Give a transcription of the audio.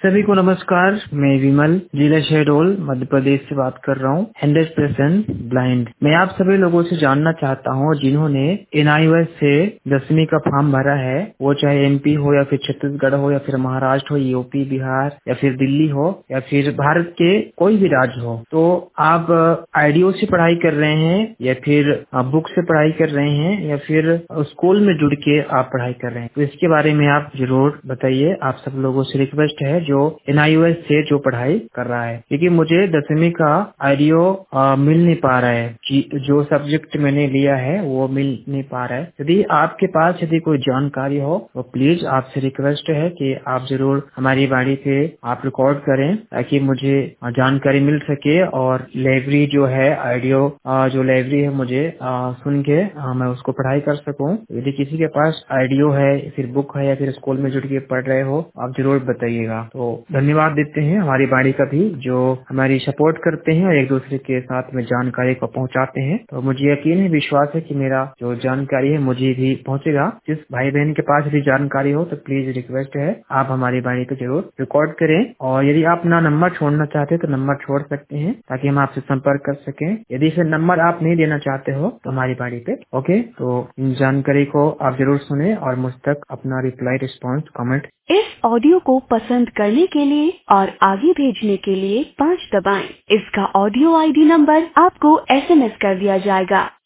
सभी को नमस्कार। मैं विमल जिला शहडोल मध्य प्रदेश से बात कर रहा हूँ। 100% ब्लाइंड। मैं आप सभी लोगों से जानना चाहता हूँ जिन्होंने NIOS से 10वीं का फॉर्म भरा है, वो चाहे MP हो या फिर छत्तीसगढ़ हो या फिर महाराष्ट्र हो, यूपी, बिहार या फिर दिल्ली हो या फिर भारत के कोई भी राज्य हो, तो आप IDO से पढ़ाई कर रहे हैं या फिर बुक से पढ़ाई कर रहे हैं या फिर स्कूल में जुड़ के आप पढ़ाई कर रहे हैं, तो इसके बारे में आप जरूर बताइए। आप सब लोगों से रिक्वेस्ट है जो NIOS से जो पढ़ाई कर रहा है, क्योंकि मुझे 10वीं का IDO मिल नहीं पा रहा है। जो सब्जेक्ट मैंने लिया है वो मिल नहीं पा रहा है। यदि आपके पास यदि कोई जानकारी हो तो प्लीज आपसे रिक्वेस्ट है कि आप जरूर हमारी बाड़ी पे आप रिकॉर्ड करें ताकि मुझे जानकारी मिल सके और लाइब्रेरी जो है IDO जो लाइब्रेरी है मुझे सुन के मैं उसको पढ़ाई कर सकूं। यदि किसी के पास IDO है फिर बुक है या फिर स्कूल में जुड़ के पढ़ रहे हो, आप जरूर बताइएगा। तो धन्यवाद देते हैं हमारी बाड़ी का भी जो हमारी सपोर्ट करते हैं और एक दूसरे के साथ में जानकारी को पहुंचाते हैं। तो मुझे यकीन है, विश्वास है कि मेरा जो जानकारी है मुझे भी पहुंचेगा। जिस भाई बहन के पास यदि जानकारी हो तो प्लीज रिक्वेस्ट है आप हमारी बाड़ी को जरूर रिकॉर्ड करें, और यदि आप अपना नंबर छोड़ना चाहते हैं तो नंबर छोड़ सकते हैं ताकि हम आपसे संपर्क कर सकें। यदि फिर नंबर आप नहीं देना चाहते हो तो हमारी बाड़ी पे ओके। तो इन जानकारी को आप जरूर सुने और मुझ तक अपना रिप्लाई, रिस्पॉन्स, कमेंट। इस ऑडियो को पसंद करने के लिए और आगे भेजने के लिए 5 दबाएं। इसका ऑडियो ID नंबर आपको SMS कर दिया जाएगा।